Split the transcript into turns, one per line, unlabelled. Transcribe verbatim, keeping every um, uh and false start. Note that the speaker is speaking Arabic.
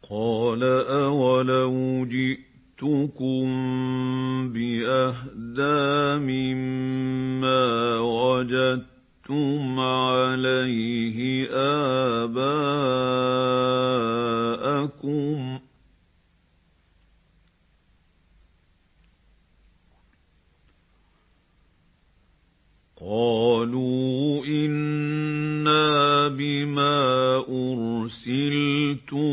قَالَ أَوَلَوْ جِئْتُكُم بِأَهْدَىٰ مِمَّا وَجَدتُّمْ عَلَيْهِ آبَاءَكُمْ ۖ قَالُوا إِنَّا بِمَا أُرْسِلْتُم